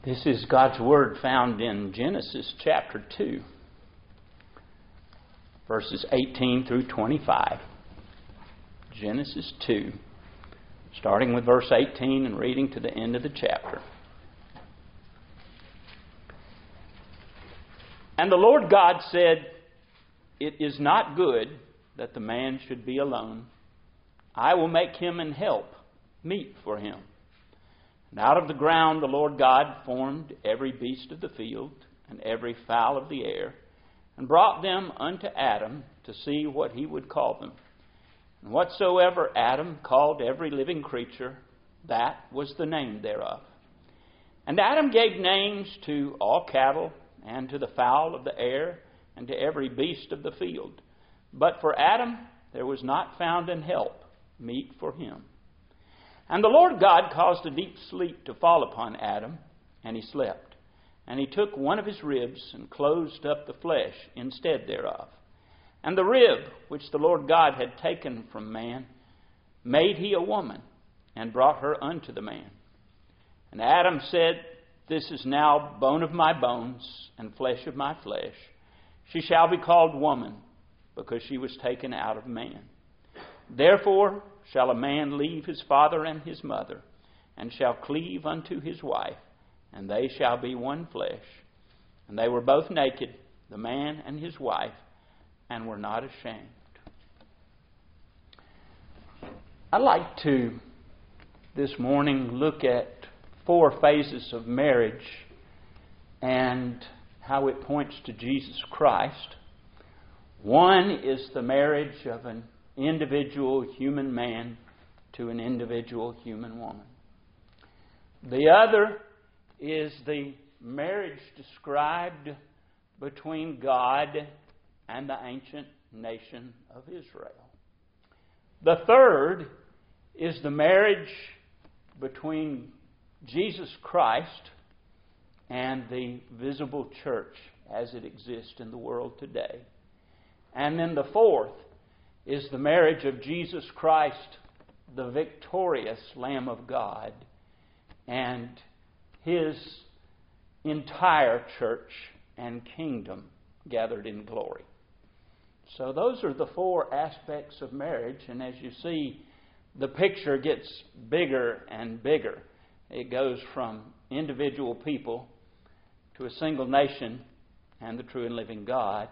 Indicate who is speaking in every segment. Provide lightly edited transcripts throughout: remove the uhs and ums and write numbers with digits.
Speaker 1: This is God's Word found in Genesis chapter 2, verses 18 through 25. Genesis 2, starting with verse 18 and reading to the end of the chapter. And the Lord God said, "It is not good that the man should be alone. I will make him an help meet for him. And out of the ground the Lord God formed every beast of the field and every fowl of the air, and brought them unto Adam to see what he would call them. And whatsoever Adam called every living creature, that was the name thereof. And Adam gave names to all cattle, and to the fowl of the air, and to every beast of the field. But for Adam there was not found an help meet for him. And the Lord God caused a deep sleep to fall upon Adam, and he slept. And he took one of his ribs, and closed up the flesh instead thereof. And the rib which the Lord God had taken from man made he a woman, and brought her unto the man. And Adam said, This is now bone of my bones, and flesh of my flesh. She shall be called woman, because she was taken out of man. Therefore shall a man leave his father and his mother, and shall cleave unto his wife, and they shall be one flesh. And they were both naked, the man and his wife, and were not ashamed." I'd like to, this morning, look at 4 phases of marriage and how it points to Jesus Christ. One is the marriage of an individual human man to an individual human woman. The other is the marriage described between God and the ancient nation of Israel. The third is the marriage between Jesus Christ and the visible church as it exists in the world today. And then the fourth is the marriage of Jesus Christ, the victorious Lamb of God, and His entire church and kingdom gathered in glory. So those are the 4 aspects of marriage, and as you see, the picture gets bigger and bigger. It goes from individual people to a single nation and the true and living God,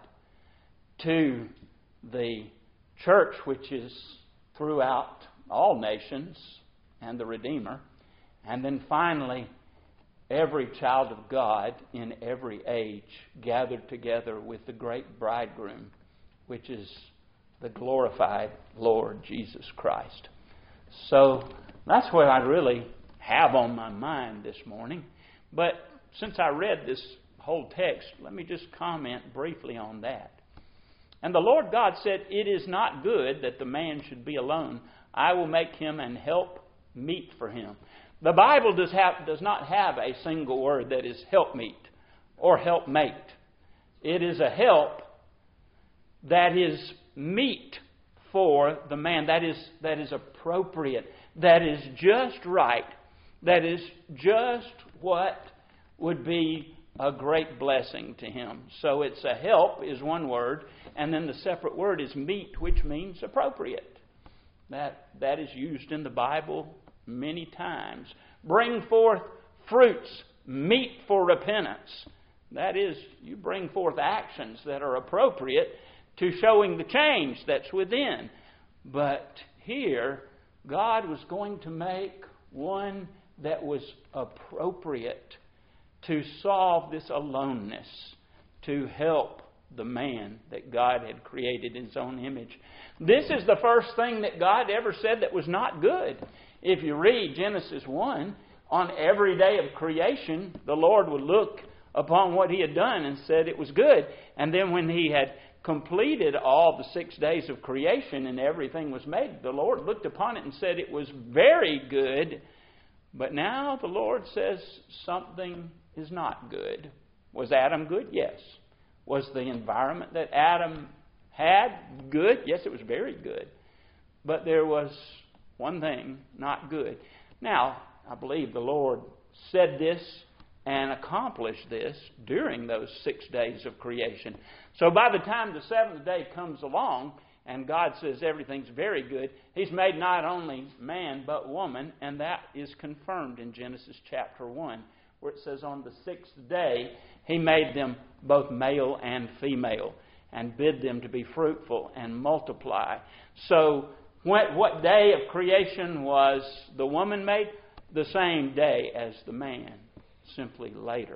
Speaker 1: to the church, which is throughout all nations, and the Redeemer. And then finally, every child of God in every age gathered together with the great bridegroom, which is the glorified Lord Jesus Christ. So that's what I really have on my mind this morning. But since I read this whole text, let me just comment briefly on that. And the Lord God said, "It is not good that the man should be alone. I will make him an help meet for him." The Bible does not have a single word that is helpmeet or helpmate. It is a help that is meet for the man, that is appropriate, that is just right, that is just what would be a great blessing to him. So it's a help is one word, and then the separate word is meet, which means appropriate. That is used in the Bible many times. Bring forth fruits, meet for repentance. That is, you bring forth actions that are appropriate to showing the change that's within. But here, God was going to make one that was appropriate to solve this aloneness, to help the man that God had created in His own image. This is the first thing that God ever said that was not good. If you read Genesis 1, on every day of creation, the Lord would look upon what He had done and said it was good. And then when He had completed all the 6 days of creation and everything was made, the Lord looked upon it and said it was very good. But now the Lord says something is not good. Was Adam good? Yes. Was the environment that Adam had good? Yes, it was very good. But there was one thing not good. Now, I believe the Lord said this and accomplish this during those 6 days of creation. So by the time the seventh day comes along, and God says everything's very good, He's made not only man but woman, and that is confirmed in Genesis chapter 1, where it says on the sixth day He made them both male and female, and bid them to be fruitful and multiply. So what day of creation was the woman made? The same day as the man, simply later.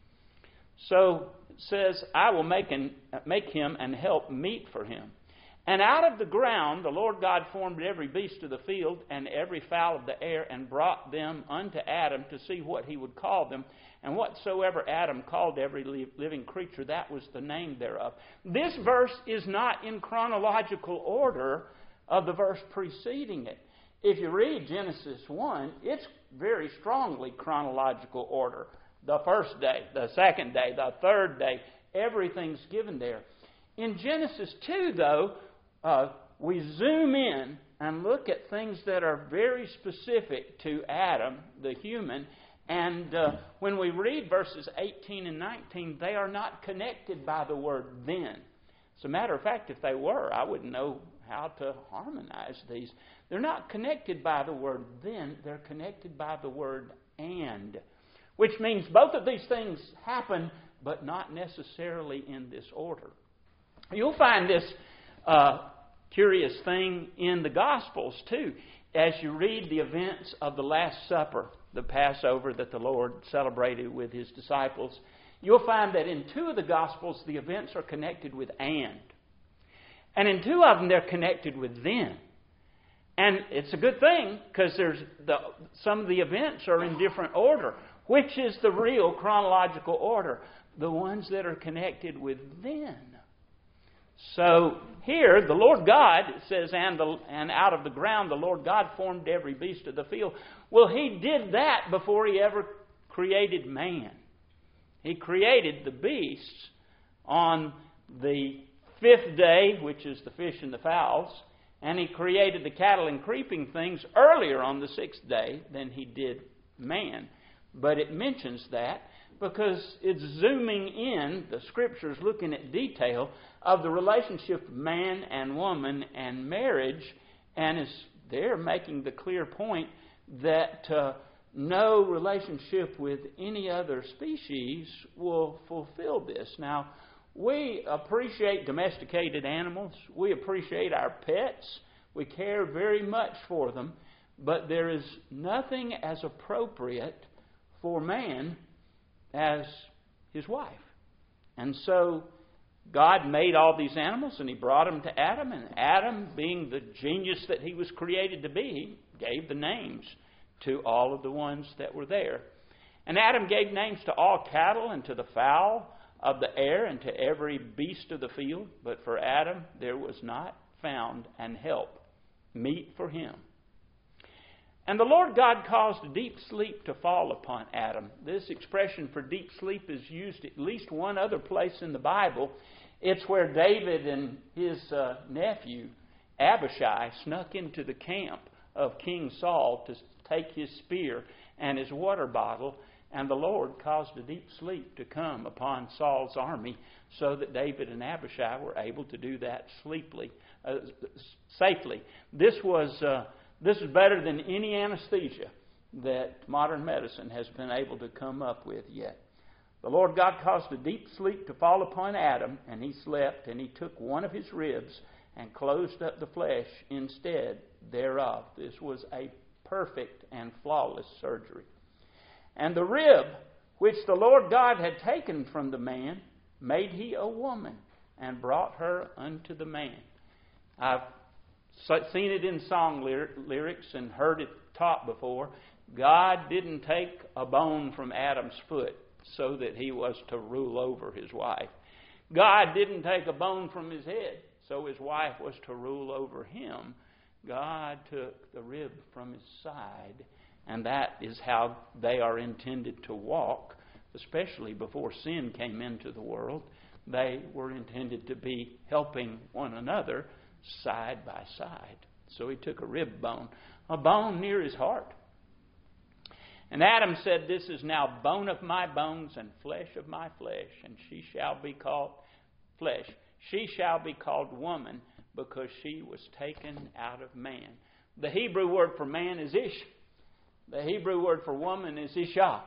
Speaker 1: So it says, I will make him and help meet for him. And out of the ground the Lord God formed every beast of the field and every fowl of the air, and brought them unto Adam to see what he would call them. And whatsoever Adam called every living creature, that was the name thereof. This verse is not in chronological order of the verse preceding it. If you read Genesis 1, it's very strongly chronological order. The first day, the second day, the third day, everything's given there. In Genesis 2, though, we zoom in and look at things that are very specific to Adam, the human. And when we read verses 18 and 19, they are not connected by the word then. As a matter of fact, if they were, I wouldn't know how to harmonize these. They're not connected by the word then. They're connected by the word and, which means both of these things happen, but not necessarily in this order. You'll find this curious thing in the Gospels, too. As you read the events of the Last Supper, the Passover that the Lord celebrated with His disciples, you'll find that in two of the Gospels, the events are connected with and. And in two of them, they're connected with then. And it's a good thing, because some of the events are in different order. Which is the real chronological order? The ones that are connected with then. So here, the Lord God, it says, and out of the ground the Lord God formed every beast of the field. Well, He did that before He ever created man. He created the beasts on the fifth day, which is the fish and the fowls, and He created the cattle and creeping things earlier on the sixth day than He did man. But it mentions that because it's zooming in, the Scriptures looking at detail of the relationship of man and woman and marriage, and they're making the clear point that no relationship with any other species will fulfill this. Now, we appreciate domesticated animals. We appreciate our pets. We care very much for them. But there is nothing as appropriate for man as his wife. And so God made all these animals and He brought them to Adam. And Adam, being the genius that he was created to be, gave the names to all of the ones that were there. And Adam gave names to all cattle and to the fowl of the air and to every beast of the field. But for Adam there was not found an help meet for him. And the Lord God caused a deep sleep to fall upon Adam. This expression for deep sleep is used at least one other place in the Bible. It's where David and his nephew Abishai snuck into the camp of King Saul to take his spear and his water bottle, and the Lord caused a deep sleep to come upon Saul's army so that David and Abishai were able to do that safely. This is better than any anesthesia that modern medicine has been able to come up with yet. The Lord God caused a deep sleep to fall upon Adam, and he slept, and He took one of his ribs and closed up the flesh instead thereof. This was a perfect and flawless surgery. And the rib which the Lord God had taken from the man made He a woman, and brought her unto the man. I've seen it in song lyrics and heard it taught before. God didn't take a bone from Adam's foot so that he was to rule over his wife. God didn't take a bone from his head so his wife was to rule over him. God took the rib from his side, and that is how they are intended to walk, especially before sin came into the world. They were intended to be helping one another side by side. So He took a rib bone, a bone near his heart. And Adam said, This is now bone of my bones and flesh of my flesh, and she shall be called flesh. She shall be called woman, because she was taken out of man. The Hebrew word for man is ish. The Hebrew word for woman is isha.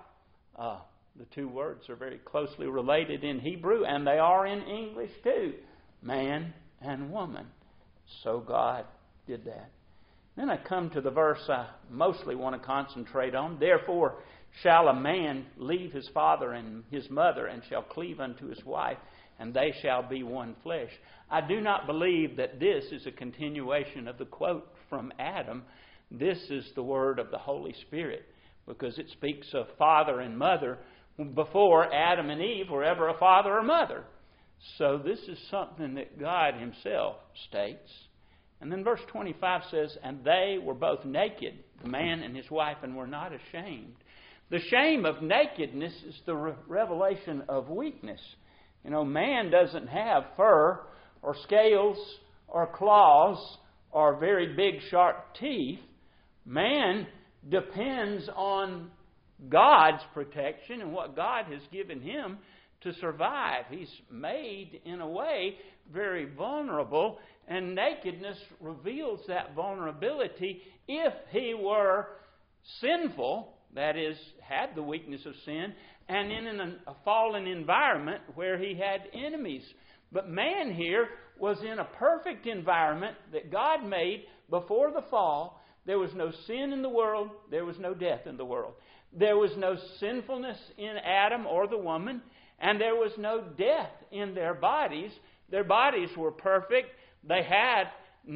Speaker 1: The two words are very closely related in Hebrew, and they are in English too. Man and woman. So God did that. Then I come to the verse I mostly want to concentrate on. Therefore shall a man leave his father and his mother, and shall cleave unto his wife, and they shall be one flesh. I do not believe that this is a continuation of the quote from Adam. This is the word of the Holy Spirit, because it speaks of father and mother before Adam and Eve were ever a father or mother. So this is something that God Himself states. And then verse 25 says, And they were both naked, the man and his wife, and were not ashamed. The shame of nakedness is the revelation of weakness. You know, man doesn't have fur or scales or claws or very big sharp teeth. Man depends on God's protection and what God has given him to survive. He's made, in a way, very vulnerable, and nakedness reveals that vulnerability. If he were sinful, that is, had the weakness of sin, and in a fallen environment where he had enemies. But man here was in a perfect environment that God made before the fall. There was no sin in the world. There was no death in the world. There was no sinfulness in Adam or the woman, and there was no death in their bodies. Their bodies were perfect. They had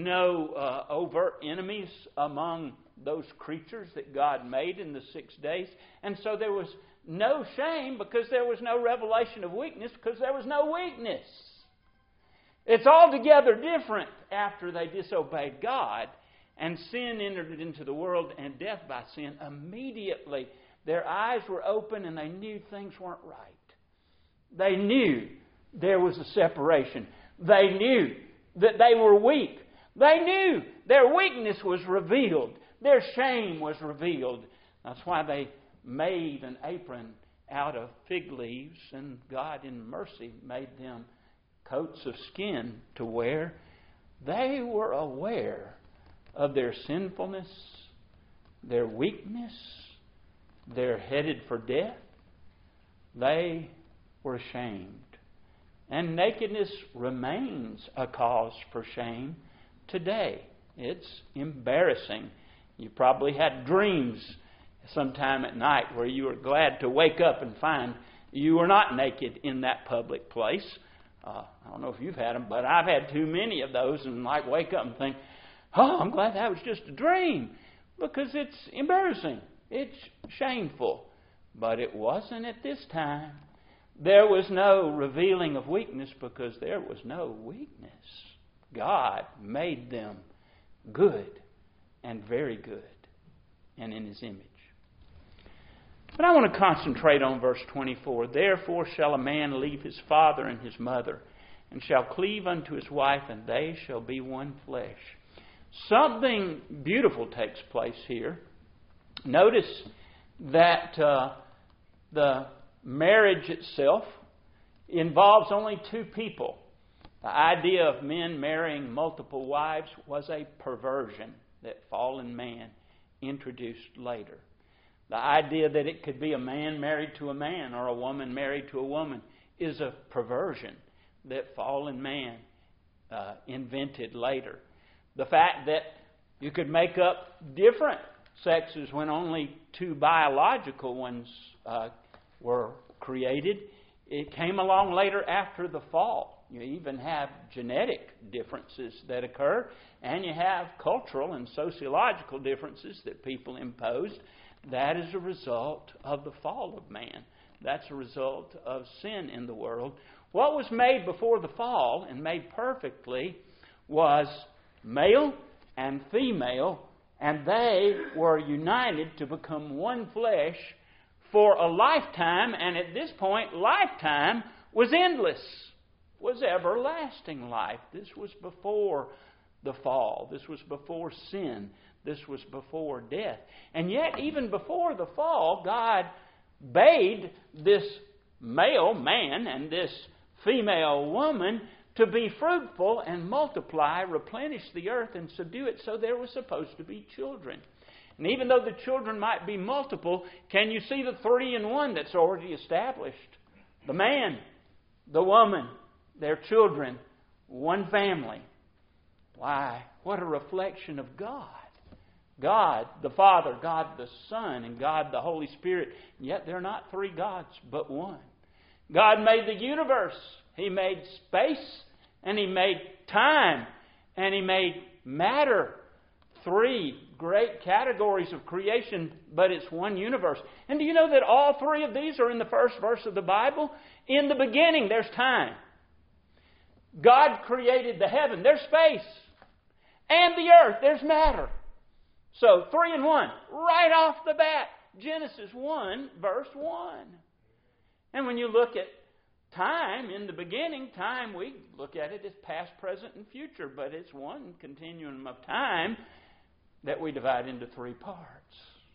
Speaker 1: no overt enemies among those creatures that God made in the 6 days. And so there was no shame, because there was no revelation of weakness, because there was no weakness. It's altogether different after they disobeyed God and sin entered into the world, and death by sin. Immediately their eyes were open and they knew things weren't right. They knew there was a separation. They knew that they were weak. They knew their weakness was revealed. Their shame was revealed. That's why they made an apron out of fig leaves, and God in mercy made them coats of skin to wear. They were aware of their sinfulness, their weakness. They're headed for death. They were ashamed. And nakedness remains a cause for shame today. It's embarrassing. You probably had dreams sometime at night where you were glad to wake up and find you were not naked in that public place. I don't know if you've had them, but I've had too many of those, and wake up and think, oh, I'm glad that was just a dream, because it's embarrassing. It's shameful. But it wasn't at this time. There was no revealing of weakness, because there was no weakness. God made them good and very good and in His image. But I want to concentrate on verse 24. Therefore shall a man leave his father and his mother, and shall cleave unto his wife, and they shall be one flesh. Something beautiful takes place here. Notice that the marriage itself involves only two people. The idea of men marrying multiple wives was a perversion that fallen man introduced later. The idea that it could be a man married to a man or a woman married to a woman is a perversion that fallen man invented later. The fact that you could make up different sexes when only two biological ones were created, it came along later after the fall. You even have genetic differences that occur, and you have cultural and sociological differences that people imposed. That is a result of the fall of man. That's a result of sin in the world. What was made before the fall and made perfectly was male and female, and they were united to become one flesh for a lifetime, and at this point, lifetime was endless, was everlasting life. This was before the fall. This was before sin. This was before death. And yet, even before the fall, God bade this male man and this female woman to be fruitful and multiply, replenish the earth and subdue it. So there was supposed to be children. And even though the children might be multiple, can you see the 3 in 1 that's already established? The man, the woman, their children, one family. Why? What a reflection of God. God the Father, God the Son, and God the Holy Spirit. And yet they're not 3 gods, but one. God made the universe. He made space, and He made time, and He made matter. 3 great categories of creation, but it's one universe. And do you know that all 3 of these are in the first verse of the Bible? In the beginning, there's time. God created the heaven, there's space. And the earth, there's matter. So 3 in 1, right off the bat. Genesis 1, verse 1. And when you look at time, in the beginning, time, we look at it as past, present, and future. But it's one continuum of time that we divide into 3 parts.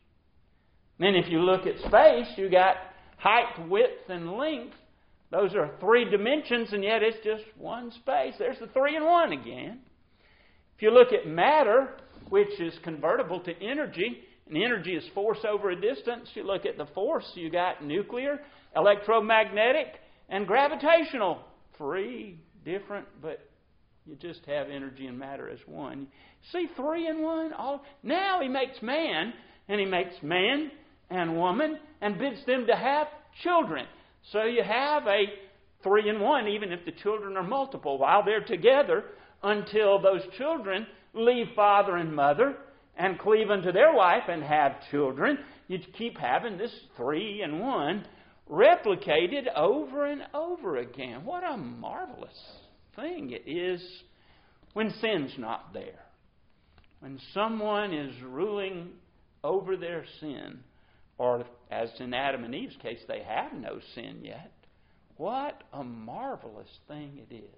Speaker 1: Then if you look at space, you got height, width, and length. Those are 3 dimensions, and yet it's just one space. There's the 3 in 1 again. If you look at matter, which is convertible to energy, and energy is force over a distance, you look at the force, you got nuclear, electromagnetic, and gravitational. 3 different, but you just have energy and matter as one. See, 3 in 1. Now He makes man, and He makes man and woman, and bids them to have children. So you have a 3 in 1, even if the children are multiple, while they're together, until those children leave father and mother and cleave unto their wife and have children. You keep having this 3 in 1 replicated over and over again. What a marvelous thing it is when sin's not there. When someone is ruling over their sin, or as in Adam and Eve's case, they have no sin yet. What a marvelous thing it is.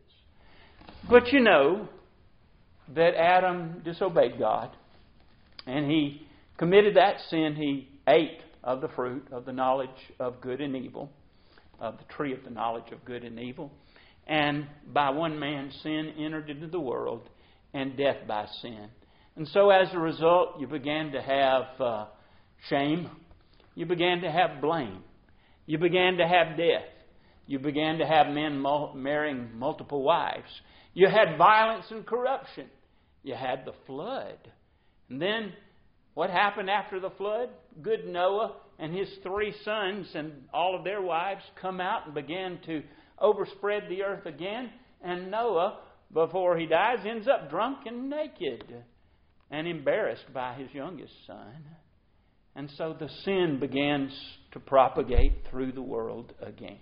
Speaker 1: But you know that Adam disobeyed God, and he committed that sin. He ate of the fruit of the knowledge of good and evil, of the tree of the knowledge of good and evil. And by one man's sin entered into the world, and death by sin. And so as a result, you began to have shame. You began to have blame. You began to have death. You began to have men marrying multiple wives. You had violence and corruption. You had the flood. And then what happened after the flood? Good Noah and his 3 sons and all of their wives come out and began to overspread the earth again. And Noah, before he dies, ends up drunk and naked and embarrassed by his youngest son. And so the sin begins to propagate through the world again.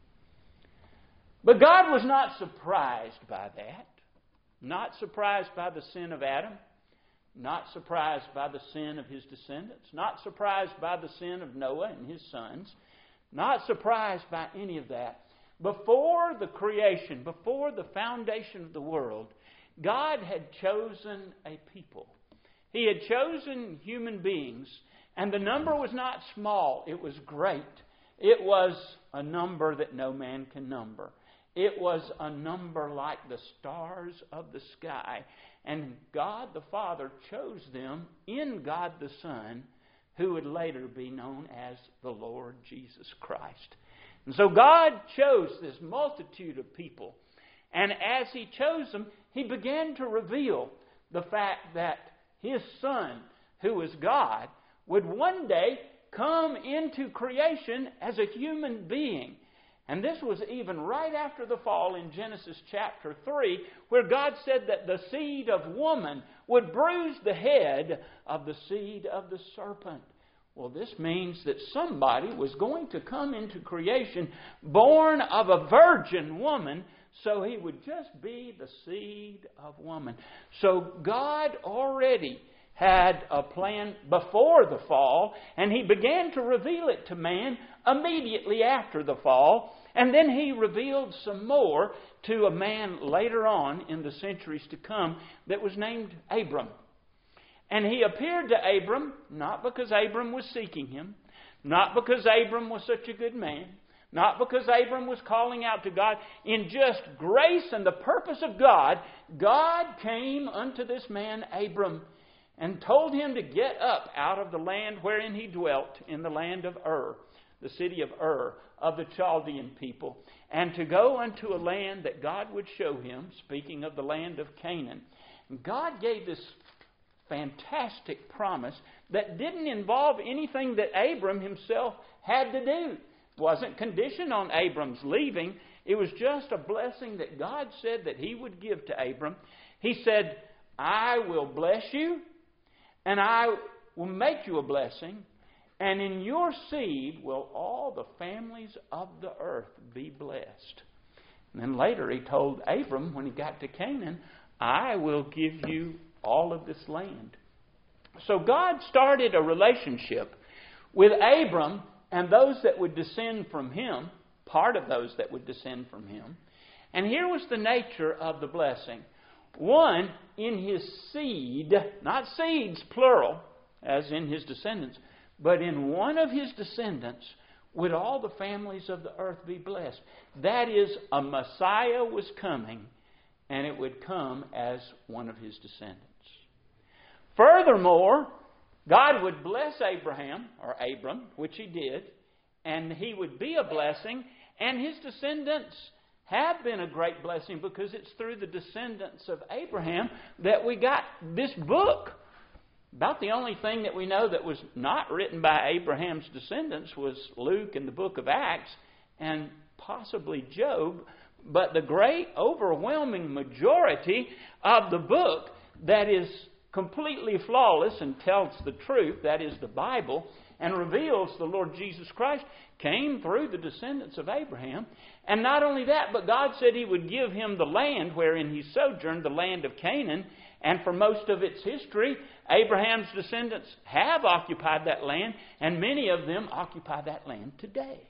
Speaker 1: But God was not surprised by that. Not surprised by the sin of Adam. Not surprised by the sin of his descendants. Not surprised by the sin of Noah and his sons. Not surprised by any of that. Before the creation, before the foundation of the world, God had chosen a people. He had chosen human beings, and the number was not small, it was great. It was a number that no man can number. It was a number like the stars of the sky. And God the Father chose them in God the Son, who would later be known as the Lord Jesus Christ. And so God chose this multitude of people. And as He chose them, He began to reveal the fact that His Son, who is God, would one day come into creation as a human being. And this was even right after the fall in Genesis chapter 3, where God said that the seed of woman would bruise the head of the seed of the serpent. Well, this means that somebody was going to come into creation born of a virgin woman, so he would just be the seed of woman. So God already had a plan before the fall, and He began to reveal it to man immediately after the fall. And then He revealed some more to a man later on in the centuries to come that was named Abram. And He appeared to Abram, not because Abram was seeking Him, not because Abram was such a good man, not because Abram was calling out to God. In just grace and the purpose of God, God came unto this man Abram and told him to get up out of the land wherein he dwelt, in the land of Ur, the city of Ur, of the Chaldean people, and to go unto a land that God would show him, speaking of the land of Canaan. And God gave this fantastic promise that didn't involve anything that Abram himself had to do. It wasn't conditioned on Abram's leaving. It was just a blessing that God said that He would give to Abram. He said, I will bless you, and I will make you a blessing, and in your seed will all the families of the earth be blessed. And then later He told Abram, when he got to Canaan, I will give you all of this land. So God started a relationship with Abram and those that would descend from him, part of those that would descend from him. And here was the nature of the blessing. One, in his seed, not seeds plural, as in his descendants, but in one of his descendants would all the families of the earth be blessed. That is, a Messiah was coming, and it would come as one of his descendants. Furthermore, God would bless Abraham, or Abram, which He did, and he would be a blessing, and his descendants have been a great blessing, because it's through the descendants of Abraham that we got this book. About the only thing that we know that was not written by Abraham's descendants was Luke and the book of Acts, and possibly Job. But the great overwhelming majority of the book that is completely flawless and tells the truth, that is the Bible, and reveals the Lord Jesus Christ, came through the descendants of Abraham. And not only that, but God said He would give him the land wherein he sojourned, the land of Canaan. And for most of its history, Abraham's descendants have occupied that land, and many of them occupy that land today.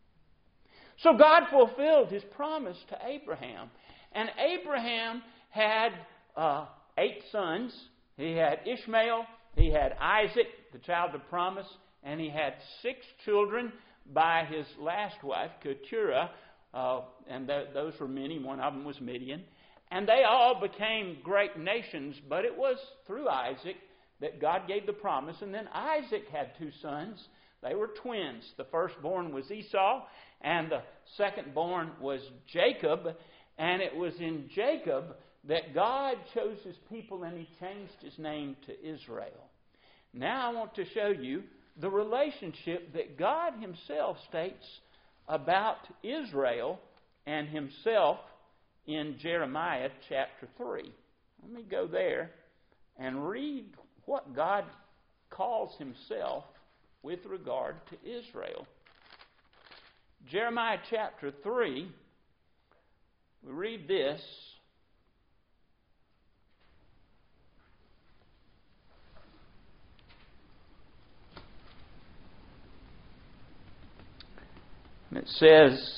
Speaker 1: So God fulfilled His promise to Abraham. And Abraham had 8 sons. He had Ishmael, he had Isaac, the child of promise, and he had 6 children by his last wife, Keturah, and those were many. One of them was Midian. And they all became great nations, but it was through Isaac that God gave the promise. And then Isaac had 2 sons. They were twins. The firstborn was Esau, and the secondborn was Jacob. And it was in Jacob that God chose His people, and He changed His name to Israel. Now I want to show you the relationship that God Himself states about Israel and Himself in Jeremiah chapter 3. Let me go there and read what God calls Himself with regard to Israel. Jeremiah chapter 3, we read this. And it says,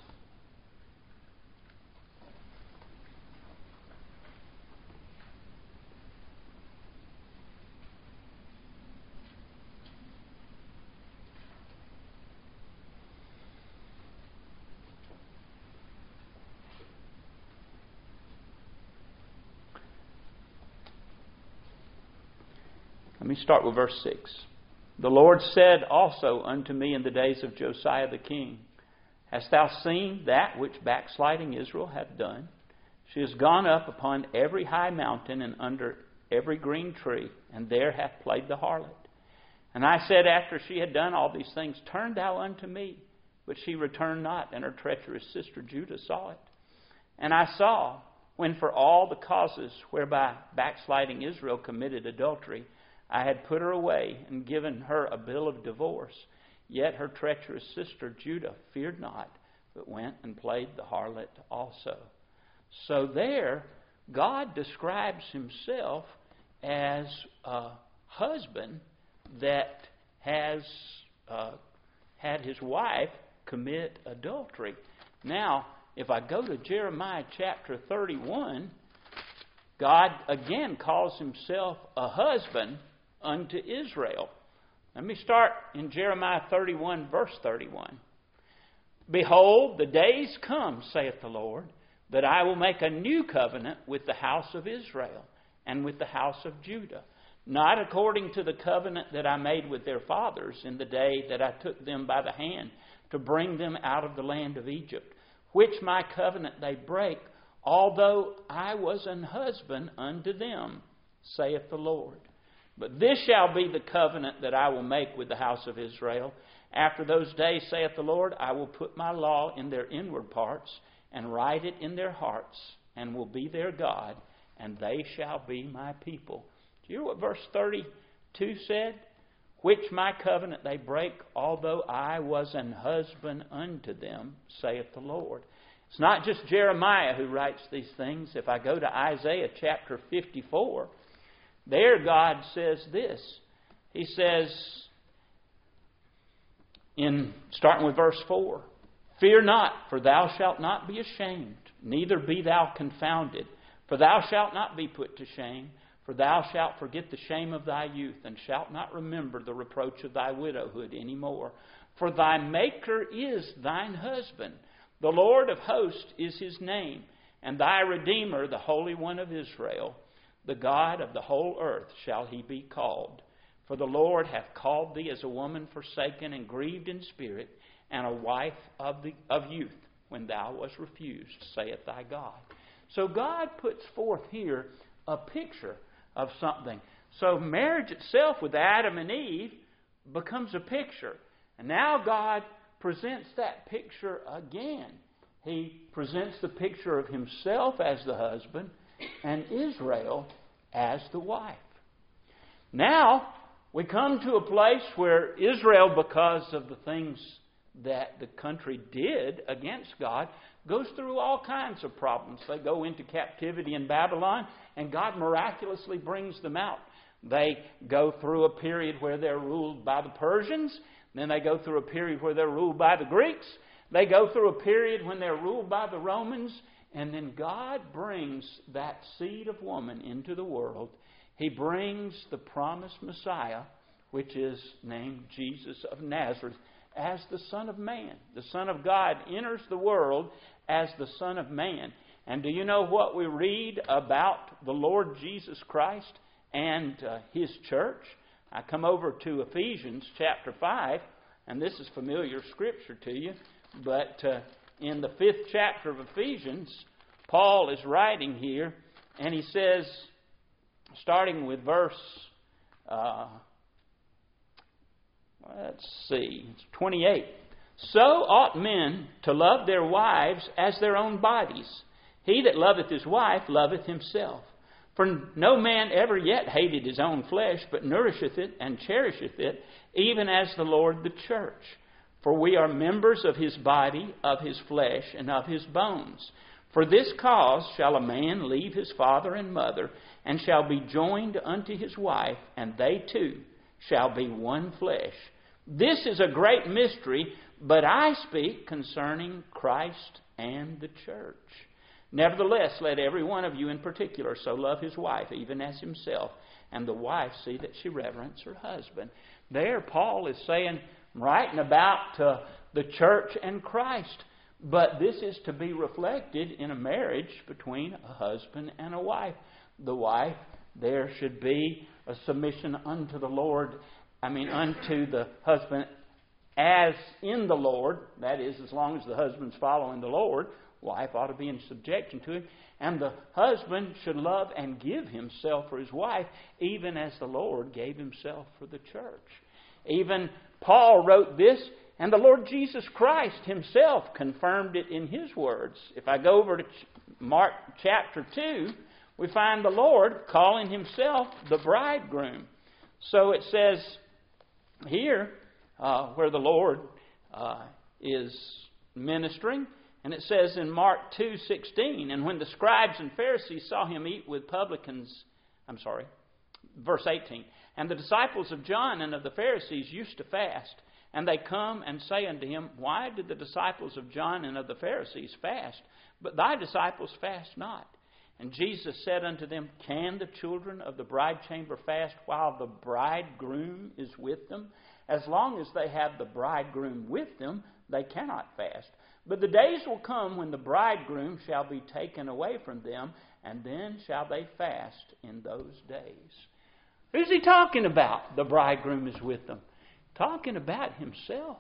Speaker 1: let me start with verse 6. The Lord said also unto me in the days of Josiah the king, Hast thou seen that which backsliding Israel hath done? She has gone up upon every high mountain and under every green tree, and there hath played the harlot. And I said, after she had done all these things, Turn thou unto me. But she returned not, and her treacherous sister Judah saw it. And I saw, when for all the causes whereby backsliding Israel committed adultery, I had put her away and given her a bill of divorce. Yet her treacherous sister Judah feared not, but went and played the harlot also. So there, God describes Himself as a husband that has had his wife commit adultery. Now, if I go to Jeremiah chapter 31, God again calls himself a husband unto Israel. Let me start in Jeremiah 31, verse 31. Behold, the days come, saith the Lord, that I will make a new covenant with the house of Israel and with the house of Judah, not according to the covenant that I made with their fathers in the day that I took them by the hand to bring them out of the land of Egypt, which my covenant they break, although I was an husband unto them, saith the Lord. But this shall be the covenant that I will make with the house of Israel. After those days, saith the Lord, I will put my law in their inward parts, and write it in their hearts, and will be their God, and they shall be my people. Do you hear what verse 32 said? Which my covenant they break, although I was an husband unto them, saith the Lord. It's not just Jeremiah who writes these things. If I go to Isaiah chapter 54, there God says this. He says, starting with verse 4, Fear not, for thou shalt not be ashamed, neither be thou confounded. For thou shalt not be put to shame, for thou shalt forget the shame of thy youth, and shalt not remember the reproach of thy widowhood any more. For thy Maker is thine husband, the Lord of hosts is his name, and thy Redeemer, the Holy One of Israel. The God of the whole earth shall he be called. For the Lord hath called thee as a woman forsaken and grieved in spirit, and a wife of youth, when thou wast refused, saith thy God. So God puts forth here a picture of something. So marriage itself with Adam and Eve becomes a picture. And now God presents that picture again. He presents the picture of himself as the husband and Israel as the wife. Now we come to a place where Israel, because of the things that the country did against God, goes through all kinds of problems. They go into captivity in Babylon, and God miraculously brings them out. They go through a period where they're ruled by the Persians. Then they go through a period where they're ruled by the Greeks. They go through a period when they're ruled by the Romans. And then God brings that seed of woman into the world. He brings the promised Messiah, which is named Jesus of Nazareth, as the Son of Man. The Son of God enters the world as the Son of Man. And do you know what we read about the Lord Jesus Christ and His church? I come over to Ephesians chapter 5, and this is familiar scripture to you, but in the 5th chapter of Ephesians, Paul is writing here, and he says, starting with verse, it's 28. So ought men to love their wives as their own bodies. He that loveth his wife loveth himself. For no man ever yet hated his own flesh, but nourisheth it and cherisheth it, even as the Lord the church. For we are members of his body, of his flesh, and of his bones. For this cause shall a man leave his father and mother, and shall be joined unto his wife, and they two shall be one flesh. This is a great mystery, but I speak concerning Christ and the church. Nevertheless, let every one of you in particular so love his wife, even as himself, and the wife see that she reverence her husband. There, Paul is saying, writing about the church and Christ. But this is to be reflected in a marriage between a husband and a wife. The wife, there should be a submission unto the Lord, unto the husband as in the Lord. That is, as long as the husband's following the Lord, wife ought to be in subjection to him. And the husband should love and give himself for his wife, even as the Lord gave himself for the church. Even Paul wrote this, and the Lord Jesus Christ himself confirmed it in his words. If I go over to Mark chapter 2, we find the Lord calling himself the bridegroom. So it says here, where the Lord is ministering, and it says in Mark 2:16, and when the scribes and Pharisees saw him eat with publicans, verse 18, and the disciples of John and of the Pharisees used to fast, and they come and say unto him, Why did the disciples of John and of the Pharisees fast, but thy disciples fast not? And Jesus said unto them, Can the children of the bride chamber fast while the bridegroom is with them? As long as they have the bridegroom with them, they cannot fast. But the days will come when the bridegroom shall be taken away from them, and then shall they fast in those days. Who's he talking about? The bridegroom is with them. Talking about himself.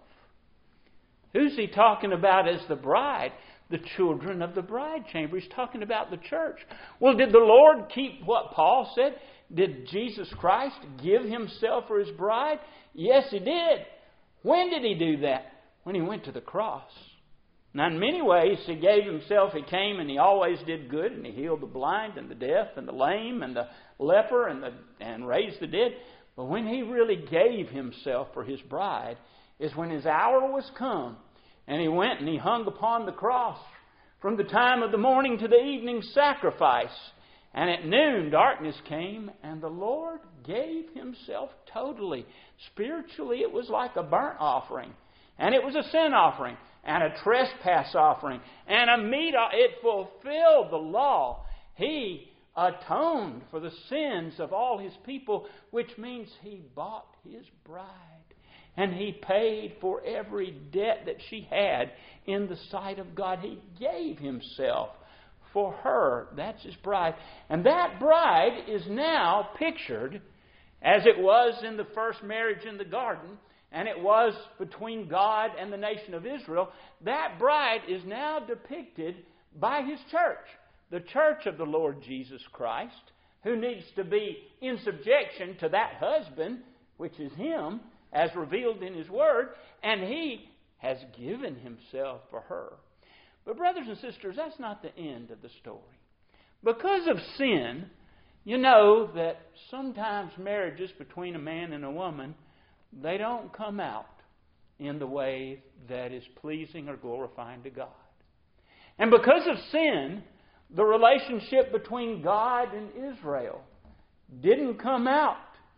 Speaker 1: Who's he talking about as the bride? The children of the bride chamber. He's talking about the church. Well, did the Lord keep what Paul said? Did Jesus Christ give himself for his bride? Yes, he did. When did he do that? When he went to the cross. Now, in many ways, he gave himself. He came and he always did good, and he healed the blind and the deaf and the lame and the leper and raised the dead. But when he really gave himself for his bride is when his hour was come, and he went and he hung upon the cross from the time of the morning to the evening sacrifice. And at noon darkness came, and the Lord gave himself totally. Spiritually, it was like a burnt offering, and it was a sin offering, and a trespass offering, and a meat offering. It fulfilled the law. He atoned for the sins of all his people, which means he bought his bride. And he paid for every debt that she had in the sight of God. He gave himself for her. That's his bride. And that bride is now pictured as it was in the first marriage in the garden, and it was between God and the nation of Israel. That bride is now depicted by his church, the church of the Lord Jesus Christ, who needs to be in subjection to that husband, which is him, as revealed in his word, and he has given himself for her. But brothers and sisters, that's not the end of the story. Because of sin, you know that sometimes marriages between a man and a woman, they don't come out in the way that is pleasing or glorifying to God. And because of sin, the relationship between God and Israel didn't come out.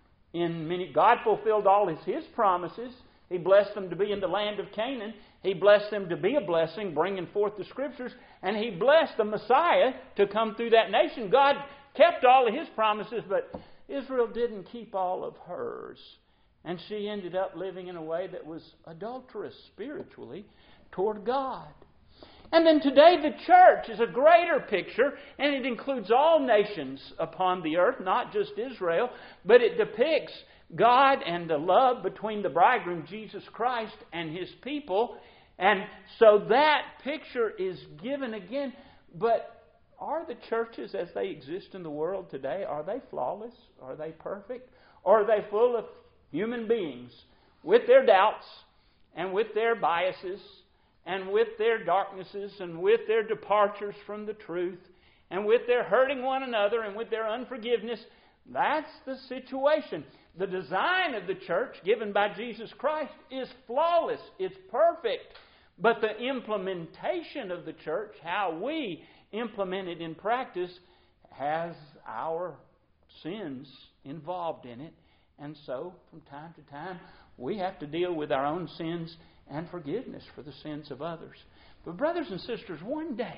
Speaker 1: God fulfilled all his promises. He blessed them to be in the land of Canaan. He blessed them to be a blessing, bringing forth the Scriptures. And he blessed the Messiah to come through that nation. God kept all of his promises, but Israel didn't keep all of hers. And she ended up living in a way that was adulterous spiritually toward God. And then today the church is a greater picture, and it includes all nations upon the earth, not just Israel, but it depicts God and the love between the bridegroom, Jesus Christ, and his people. And so that picture is given again. But are the churches as they exist in the world today, are they flawless? Are they perfect? Or are they full of human beings with their doubts and with their biases and with their darknesses and with their departures from the truth and with their hurting one another and with their unforgiveness? That's the situation. The design of the church given by Jesus Christ is flawless. It's perfect. But the implementation of the church, how we implement it in practice, has our sins involved in it. And so, from time to time, we have to deal with our own sins and forgiveness for the sins of others. But brothers and sisters, one day,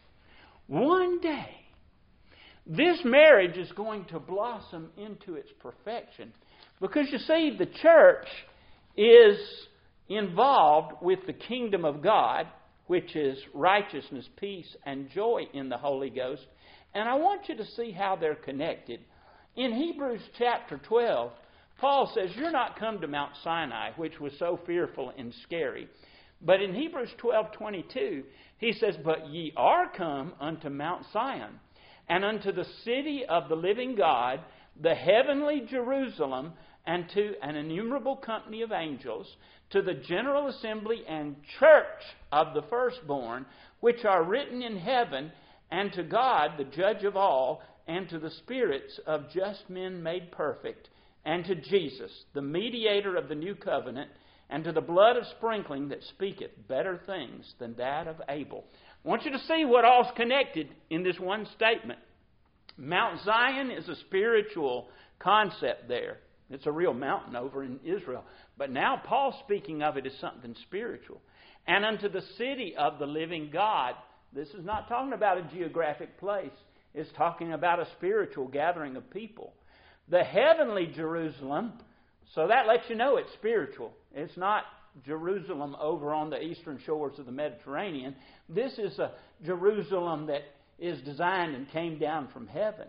Speaker 1: this marriage is going to blossom into its perfection. Because you see, the church is involved with the kingdom of God, which is righteousness, peace, and joy in the Holy Ghost. And I want you to see how they're connected. In Hebrews chapter 12, Paul says, you're not come to Mount Sinai, which was so fearful and scary. But in Hebrews 12:22, he says, but ye are come unto Mount Sion, and unto the city of the living God, the heavenly Jerusalem, and to an innumerable company of angels, to the general assembly and church of the firstborn, which are written in heaven, and to God, the judge of all, and to the spirits of just men made perfect, and to Jesus, the mediator of the new covenant, and to the blood of sprinkling that speaketh better things than that of Abel. I want you to see what all's connected in this one statement. Mount Zion is a spiritual concept there. It's a real mountain over in Israel. But now Paul's speaking of it as something spiritual. And unto the city of the living God. This is not talking about a geographic place. is talking about a spiritual gathering of people. The heavenly Jerusalem, so that lets you know it's spiritual. It's not Jerusalem over on the eastern shores of the Mediterranean. This is a Jerusalem that is designed and came down from heaven.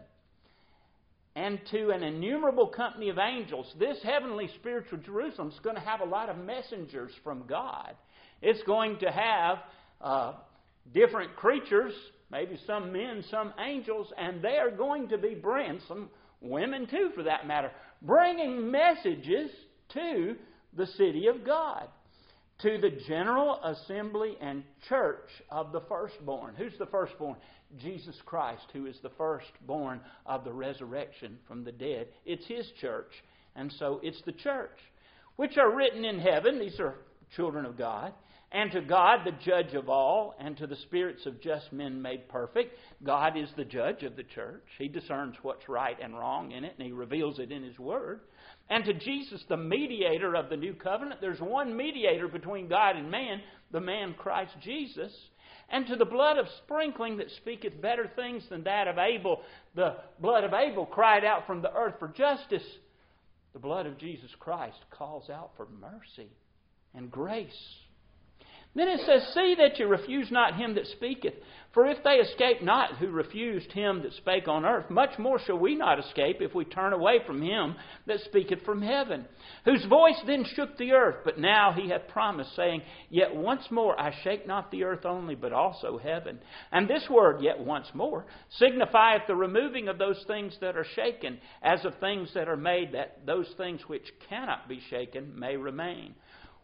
Speaker 1: And to an innumerable company of angels, this heavenly spiritual Jerusalem is going to have a lot of messengers from God. It's going to have different creatures, maybe some men, some angels, and they are going to be bringing, some women too for that matter, bringing messages to the city of God, to the general assembly and church of the firstborn. Who's the firstborn? Jesus Christ, who is the firstborn of the resurrection from the dead. It's His church, and so it's the church, which are written in heaven. These are children of God. And to God, the judge of all, and to the spirits of just men made perfect. God is the judge of the church. He discerns what's right and wrong in it, and He reveals it in His Word. And to Jesus, the mediator of the new covenant. There's one mediator between God and man, the man Christ Jesus. And to the blood of sprinkling that speaketh better things than that of Abel. The blood of Abel cried out from the earth for justice. The blood of Jesus Christ calls out for mercy and grace. Then it says, see that you refuse not him that speaketh. For if they escape not who refused him that spake on earth, much more shall we not escape if we turn away from him that speaketh from heaven. Whose voice then shook the earth, but now he hath promised, saying, yet once more I shake not the earth only, but also heaven. And this word, yet once more, signifieth the removing of those things that are shaken, as of things that are made, that those things which cannot be shaken may remain.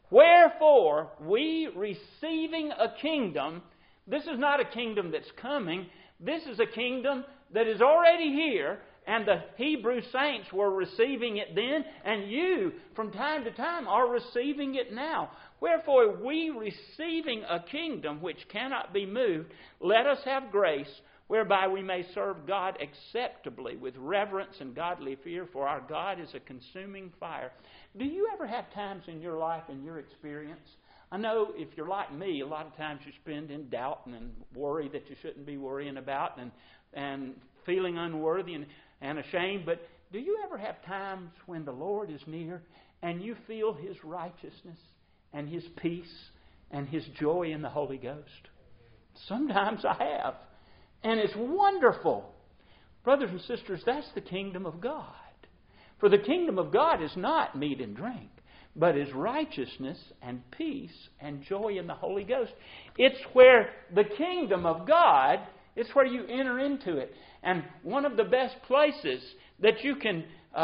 Speaker 1: Wherefore, we receiving a kingdom, this is not a kingdom that's coming, this is a kingdom that is already here, and the Hebrew saints were receiving it then, and you, from time to time, are receiving it now. Wherefore, we receiving a kingdom which cannot be moved, let us have grace, whereby we may serve God acceptably with reverence and godly fear, for our God is a consuming fire. Do you ever have times in your life, in your experience? I know if you're like me, a lot of times you spend in doubt and worry that you shouldn't be worrying about and feeling unworthy and ashamed. But do you ever have times when the Lord is near and you feel His righteousness and His peace and His joy in the Holy Ghost? Sometimes I have. And it's wonderful. Brothers and sisters, that's the kingdom of God. For the kingdom of God is not meat and drink, but is righteousness and peace and joy in the Holy Ghost. It's where the kingdom of God, it's where you enter into it. And one of the best places that you can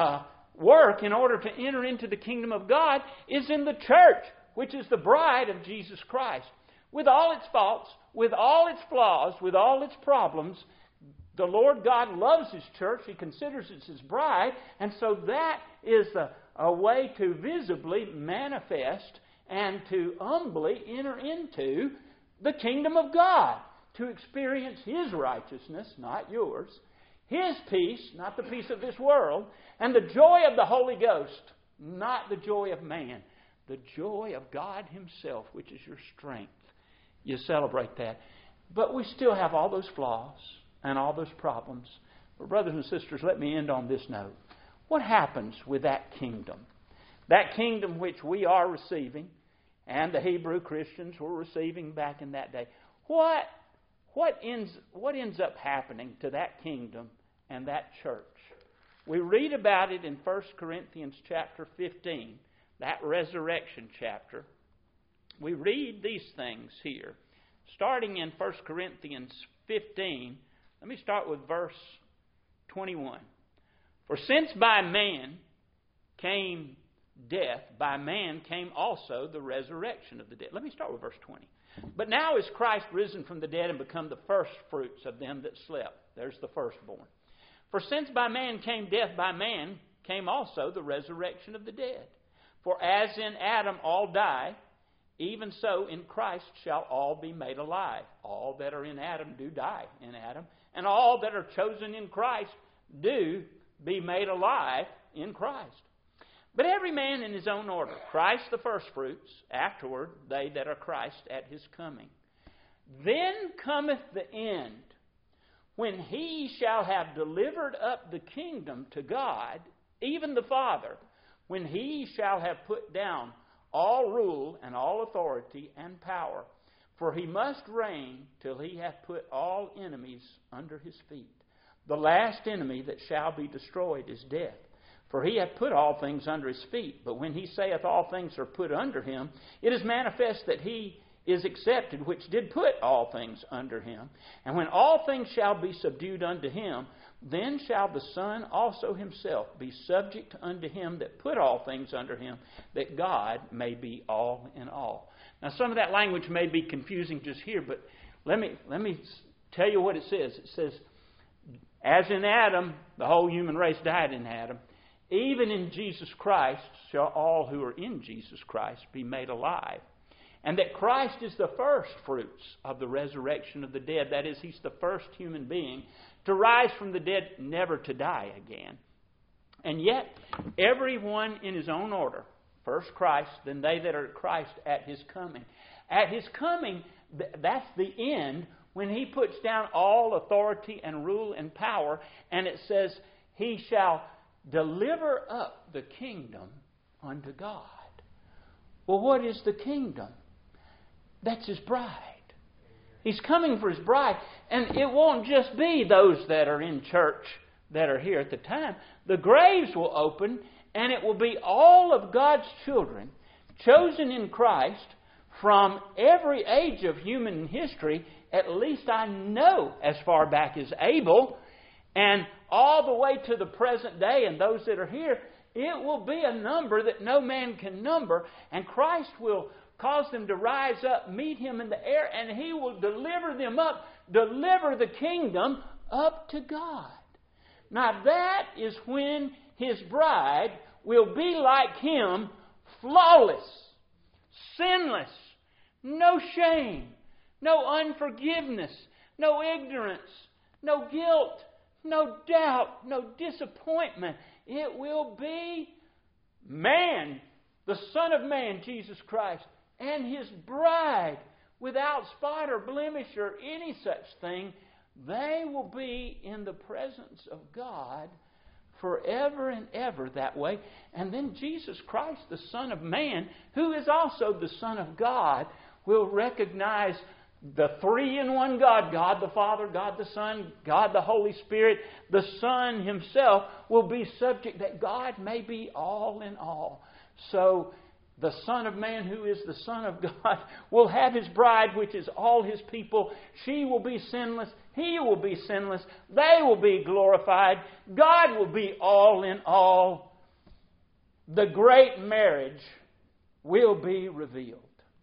Speaker 1: work in order to enter into the kingdom of God is in the church, which is the bride of Jesus Christ. With all its faults, with all its flaws, with all its problems, the Lord God loves His church. He considers it His bride. And so that is a way to visibly manifest and to humbly enter into the kingdom of God. To experience His righteousness, not yours. His peace, not the peace of this world. And the joy of the Holy Ghost, not the joy of man. The joy of God Himself, which is your strength. You celebrate that. But we still have all those flaws and all those problems. But brothers and sisters, let me end on this note. What happens with that kingdom? That kingdom which we are receiving and the Hebrew Christians were receiving back in that day. What ends up happening to that kingdom and that church? We read about it in 1 Corinthians chapter 15, that resurrection chapter. We read these things here. Starting in 1 Corinthians 15, let me start with verse 21. For since by man came death, by man came also the resurrection of the dead. Let me start with verse 20. But now is Christ risen from the dead and become the first fruits of them that slept. There's the firstborn. For since by man came death, by man came also the resurrection of the dead. For as in Adam all die, even so in Christ shall all be made alive. All that are in Adam do die in Adam. And all that are chosen in Christ do be made alive in Christ. But every man in his own order. Christ the firstfruits, afterward they that are Christ at His coming. Then cometh the end, when he shall have delivered up the kingdom to God, even the Father, when he shall have put down all rule and all authority and power. For he must reign till he hath put all enemies under his feet. The last enemy that shall be destroyed is death. For he hath put all things under his feet. But when he saith all things are put under him, it is manifest that he is accepted, which did put all things under him. And when all things shall be subdued unto him, then shall the Son also himself be subject unto him that put all things under him, that God may be all in all. Now, some of that language may be confusing just here, but let me tell you what it says. It says, as in Adam, the whole human race died in Adam, even in Jesus Christ shall all who are in Jesus Christ be made alive. And that Christ is the first fruits of the resurrection of the dead. That is, He's the first human being to rise from the dead, never to die again. And yet, everyone in his own order. First Christ, then they that are Christ at His coming. At His coming, that's the end, when He puts down all authority and rule and power. And it says, He shall deliver up the kingdom unto God. Well, what is the kingdom? That's His bride. He's coming for His bride. And it won't just be those that are in church that are here at the time. The graves will open, and it will be all of God's children chosen in Christ from every age of human history, at least I know as far back as Abel, and all the way to the present day and those that are here. It will be a number that no man can number, and Christ will cause them to rise up, meet Him in the air, and He will deliver them up, deliver the kingdom up to God. Now that is when His bride will be like Him, flawless, sinless, no shame, no unforgiveness, no ignorance, no guilt, no doubt, no disappointment. It will be man, the Son of Man, Jesus Christ, and His bride, without spot or blemish or any such thing. They will be in the presence of God forever and ever that way. And then Jesus Christ, the Son of Man, who is also the Son of God, will recognize the three-in-one God, God the Father, God the Son, God the Holy Spirit. The Son Himself will be subject that God may be all in all. So the Son of Man, who is the Son of God, will have His bride, which is all His people. She will be sinless. He will be sinless. They will be glorified. God will be all in all. The great marriage will be revealed.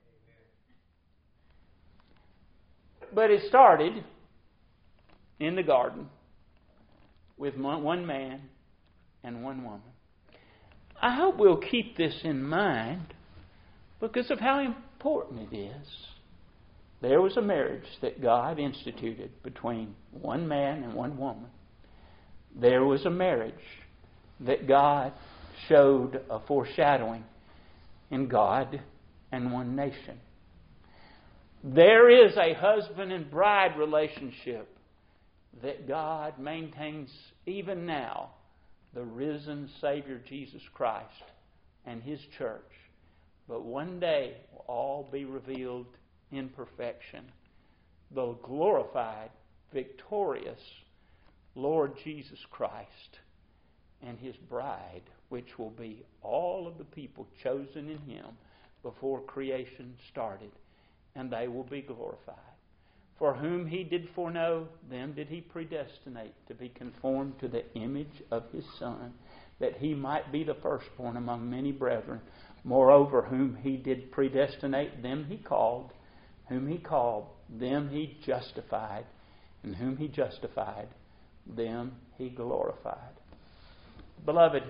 Speaker 1: But it started in the garden with one man and one woman. I hope we'll keep this in mind because of how important it is. There was a marriage that God instituted between one man and one woman. There was a marriage that God showed a foreshadowing in God and one nation. There is a husband and bride relationship that God maintains even now, the risen Savior Jesus Christ and His church. But one day will all be revealed in perfection. The glorified, victorious Lord Jesus Christ and His bride, which will be all of the people chosen in Him before creation started. And they will be glorified. For whom He did foreknow, them did He predestinate to be conformed to the image of His Son, that He might be the firstborn among many brethren. Moreover, whom He did predestinate, them He called. Whom He called, them He justified. And whom He justified, them He glorified. Beloved,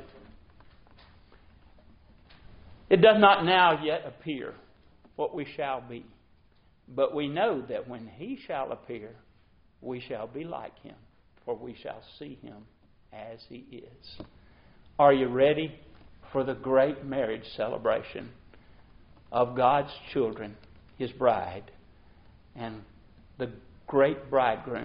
Speaker 1: it does not now yet appear what we shall be. But we know that when He shall appear, we shall be like Him, for we shall see Him as He is. Are you ready for the great marriage celebration of God's children, His bride, and the great bridegroom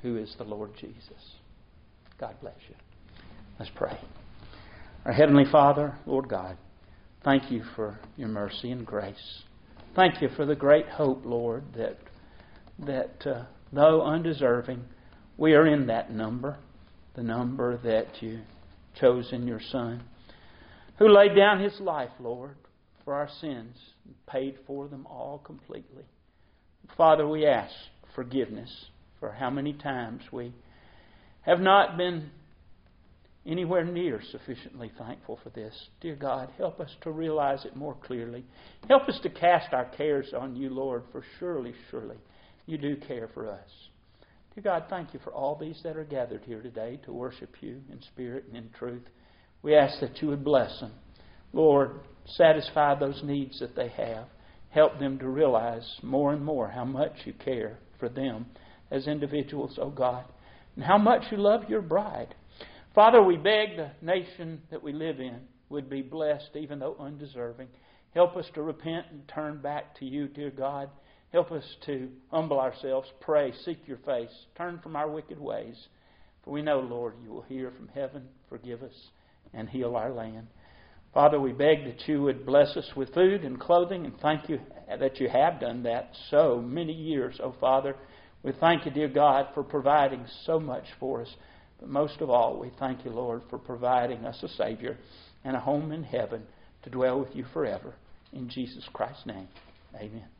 Speaker 1: who is the Lord Jesus. God bless you. Let's pray. Our Heavenly Father, Lord God, thank you for your mercy and grace. Thank you for the great hope, Lord, that though undeserving, we are in that number, the number that you chose in your Son, who laid down His life, Lord, for our sins and paid for them all completely. Father, we ask forgiveness for how many times we have not been anywhere near sufficiently thankful for this. Dear God, help us to realize it more clearly. Help us to cast our cares on you, Lord, for surely, surely you do care for us. Dear God, thank you for all these that are gathered here today to worship you in spirit and in truth. We ask that you would bless them. Lord, satisfy those needs that they have. Help them to realize more and more how much you care for them as individuals, oh God, and how much you love your bride. Father, we beg the nation that we live in would be blessed even though undeserving. Help us to repent and turn back to you, dear God. Help us to humble ourselves, pray, seek your face, turn from our wicked ways. For we know, Lord, you will hear from heaven, forgive us, and heal our land. Father, we beg that you would bless us with food and clothing, and thank you that you have done that so many years, oh Father. We thank you, dear God, for providing so much for us. But most of all, we thank you, Lord, for providing us a Savior and a home in heaven to dwell with you forever. In Jesus Christ's name, amen.